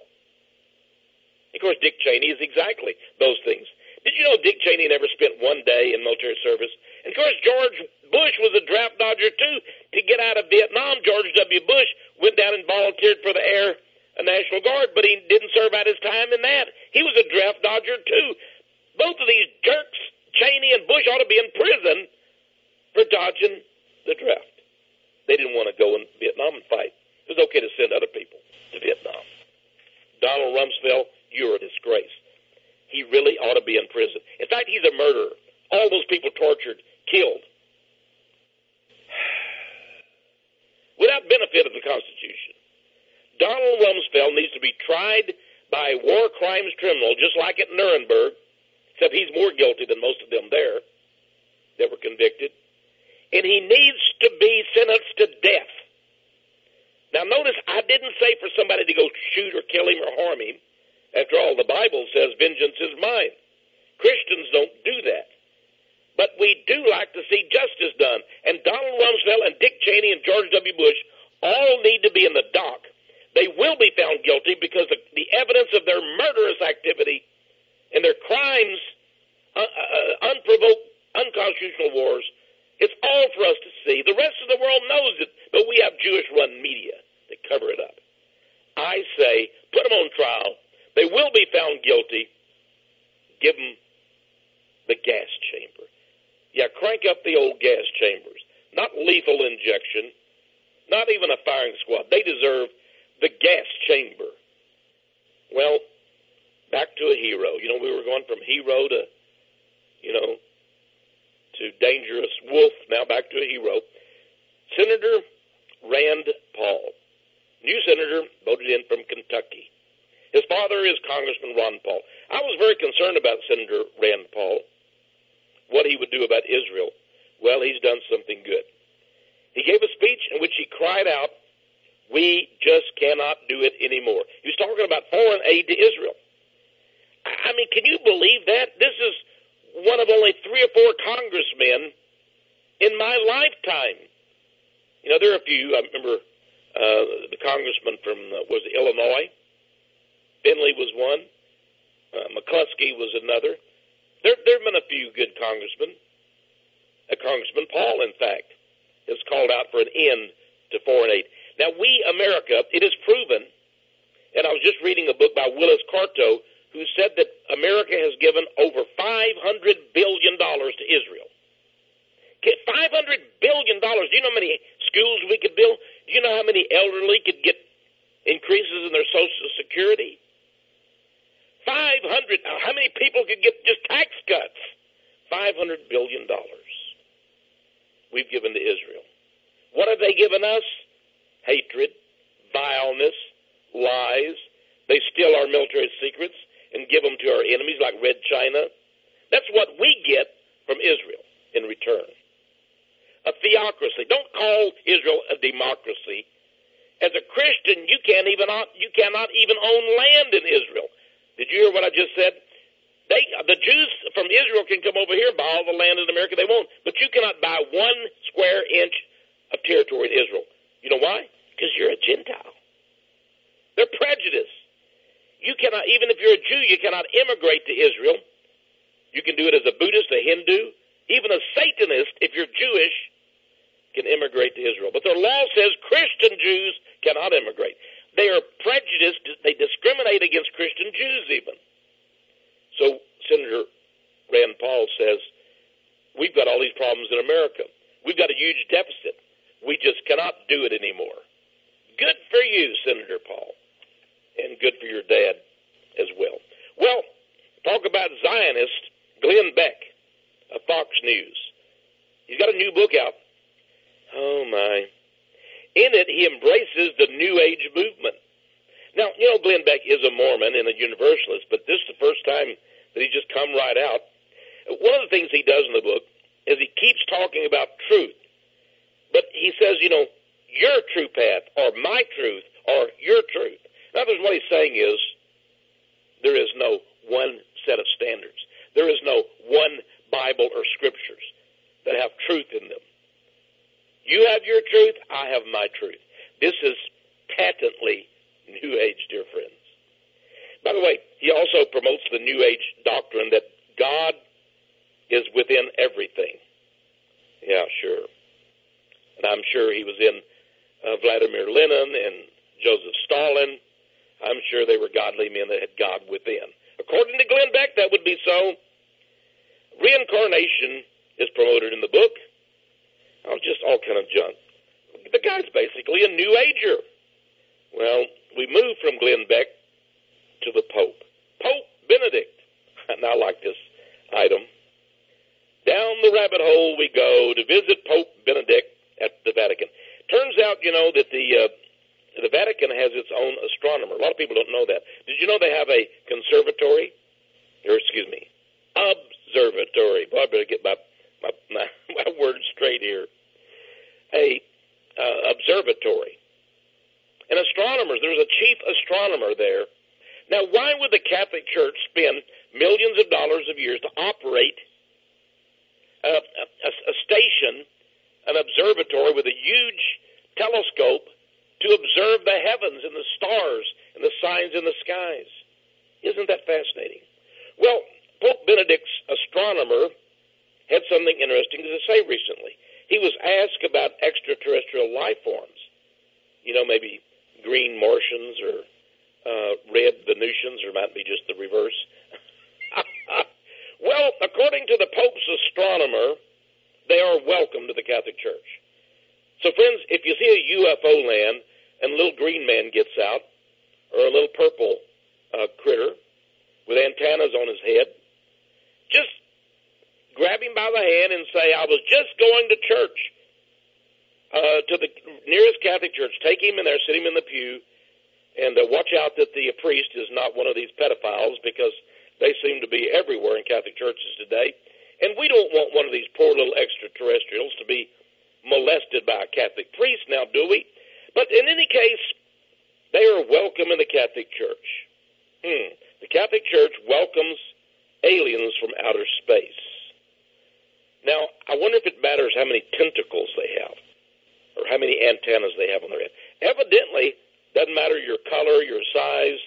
Of course, Dick Cheney is exactly those things. Did you know Dick Cheney never spent one day in military service? And of course, George Bush was a draft dodger too. To get out of Vietnam, George W. Bush went down and volunteered for the Air National Guard, but he didn't serve out his time in that. He was a draft dodger too. Both of these jerks, Cheney and Bush, ought to be in prison for dodging the draft. They didn't want to go in Vietnam and fight. It was okay to send other people to Vietnam. Donald Rumsfeld, you're a disgrace. He really ought to be in prison. In fact, he's a murderer. All those people tortured, killed. Without benefit of the Constitution. Donald Rumsfeld needs to be tried by a war crimes tribunal, just like at Nuremberg, except he's more guilty than most of them there that were convicted. And he needs to be sentenced to death. Now notice, I didn't say for somebody to go shoot or kill him or harm him. After all, the Bible says vengeance is mine. Christians don't do that. But we do like to see justice done. And Donald Rumsfeld and Dick Cheney and George W. Bush all need to be in the dock. They will be found guilty because the evidence of their murderous activity and their crimes, unprovoked, unconstitutional wars, it's all for us to see. The rest of the world knows it, but we have Jewish-run media that cover it up. I say, put them on trial. They will be found guilty. Give them the gas chamber. Yeah, crank up the old gas chambers. Not lethal injection. Not even a firing squad. They deserve the gas chamber. Well, back to a hero. You know, we were going from hero to, to dangerous wolf. Now back to a hero. Senator Rand Paul. New senator voted in from Kentucky. His father is Congressman Ron Paul. I was very concerned about Senator Rand Paul, what he would do about Israel. Well, he's done something good. He gave a speech in which he cried out, "We just cannot do it anymore." He was talking about foreign aid to Israel. I mean, can you believe that? This is one of only 3 or 4 congressmen in my lifetime. You know, there are a few. I remember the congressman from, was it Illinois? Finley was one. McCluskey was another. There have been a few good congressmen. Congressman Paul, in fact, has called out for an end to foreign aid. Now, we, America, it is proven, and I was just reading a book by Willis Carto, who said that America has given over $500 billion to Israel. $500 billion. Do you know how many schools we could build? Do you know how many elderly could get increases in their Social Security? 500. How many people could get just tax cuts? $500 billion we've given to Israel. What have they given us? Hatred, vileness, lies. They steal our military secrets and give them to our enemies like Red China. That's what we get from Israel in return. A theocracy. Don't call Israel a democracy. As a Christian, you cannot even own land in Israel. Did you hear what I just said? The Jews from Israel can come over here and buy all the land in America they want, but you cannot buy 1 square inch of territory in Israel. You know why? Because you're a Gentile. They're prejudiced. You cannot, even if you're a Jew, you cannot immigrate to Israel. You can do it as a Buddhist, a Hindu, even a Satanist, if you're Jewish, can immigrate to Israel. But their law says Christian Jews cannot immigrate. They are prejudiced. They discriminate against Christian Jews even. So Senator Rand Paul says, we've got all these problems in America. We've got a huge deficit. We just cannot do it anymore. Good for you, Senator Paul, and good for your dad as well. Well, talk about Zionist, Glenn Beck of Fox News. He's got a new book out. Oh, my. In it, he embraces the New Age movement. Now, you know, Glenn Beck is a Mormon and a Universalist, but this is the first time that he's just come right out. One of the things he does in the book is he keeps talking about truth. But he says, you know, your true path, or my truth, or your truth. In other words, what he's saying is, there is no one set of standards. There is no one Bible or scriptures that have truth in them. You have your truth, I have my truth. This is patently New Age, dear friends. By the way, he also promotes the New Age doctrine that God is within everything. Yeah, sure. And I'm sure he was in Vladimir Lenin and Joseph Stalin. I'm sure they were godly men that had God within. According to Glenn Beck, that would be so. Reincarnation is promoted in the book. Oh, just all kind of junk. The guy's basically a New Ager. Well, we move from Glenn Beck to the Pope. Pope Benedict. And I like this item. Down the rabbit hole we go to visit Pope Benedict at the Vatican. Turns out, you know, that the the Vatican has its own astronomer. A lot of people don't know that. Did you know they have a observatory? Boy, I better get my words straight here. Observatory. And astronomers, there's a chief astronomer there. Now, why would the Catholic Church spend millions of dollars of years to operate a station, an observatory with a huge telescope to observe the heavens and the stars and the signs in the skies? Isn't that fascinating? Well, Pope Benedict's astronomer had something interesting to say recently. He was asked about extraterrestrial life forms. You know, maybe green Martians or red Venusians, or might be just the reverse. Well, according to the Pope's astronomer, they are welcome to the Catholic Church. So, friends, if you see a UFO land and a little green man gets out, or a little purple critter with antennas on his head, just grab him by the hand and say, I was just going to church, to the nearest Catholic church. Take him in there, sit him in the pew, and watch out that the priest is not one of these pedophiles, because they seem to be everywhere in Catholic churches today. And we don't want one of these poor little extraterrestrials to be molested by a Catholic priest now, do we? But in any case, they are welcome in the Catholic Church. The Catholic Church welcomes aliens from outer space. Now, I wonder if it matters how many tentacles they have, or how many antennas they have on their head. Evidently, doesn't matter your color, your size.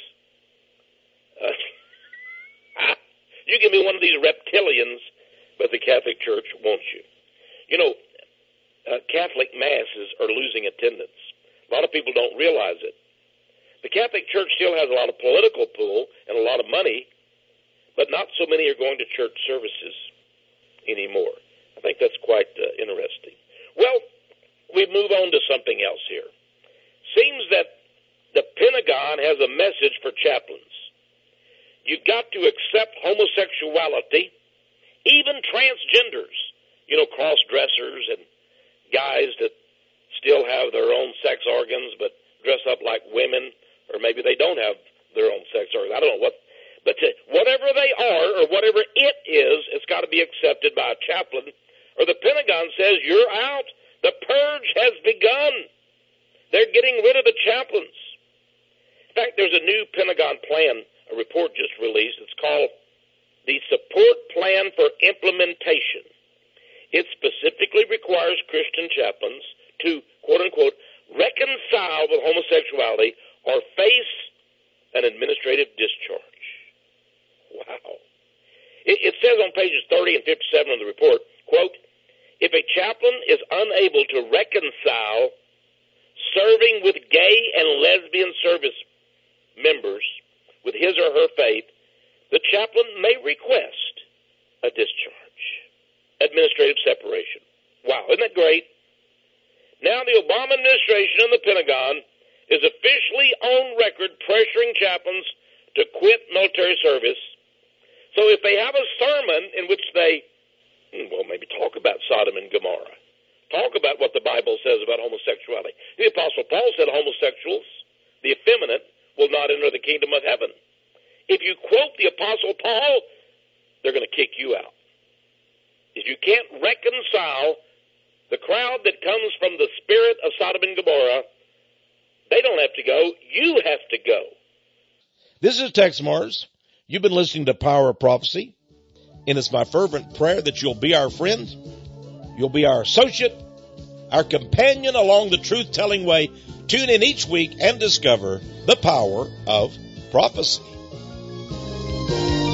You can be one of these reptilians, but the Catholic Church wants you. You know, Catholic masses are losing attendance. A lot of people don't realize it. The Catholic Church still has a lot of political pull and a lot of money, but not so many are going to church services anymore. I think that's quite interesting. Well, we move on to something else here. Seems that the Pentagon has a message for chaplains. You've got to accept homosexuality, even transgenders, you know, cross-dressers and guys that still have their own sex organs but dress up like women, or maybe they don't have their own sex organs. I don't know what. But whatever they are, or whatever it is, it's got to be accepted by a chaplain, or the Pentagon says, you're out. The purge has begun. They're getting rid of the chaplains. In fact, there's a new Pentagon plan, a report just released. It's called the Support Plan for Implementation. It specifically requires Christian chaplains to, quote-unquote, reconcile with homosexuality or face an administrative discharge. Wow. It says on pages 30 and 57 of the report, quote, if a chaplain is unable to reconcile serving with gay and lesbian service members with his or her faith, the chaplain may request a discharge, administrative separation. Wow, isn't that great? Now the Obama administration and the Pentagon is officially on record pressuring chaplains to quit military service. So if they have a sermon in which they, maybe talk about Sodom and Gomorrah, talk about what the Bible says about homosexuality. The Apostle Paul said homosexuals, the effeminate, will not enter the kingdom of heaven. If you quote the Apostle Paul, they're going to kick you out. If you can't reconcile the crowd that comes from the spirit of Sodom and Gomorrah, they don't have to go. You have to go. This is Tex Mars. You've been listening to Power of Prophecy, and it's my fervent prayer that you'll be our friend, you'll be our associate, our companion along the truth-telling way. Tune in each week and discover the power of prophecy.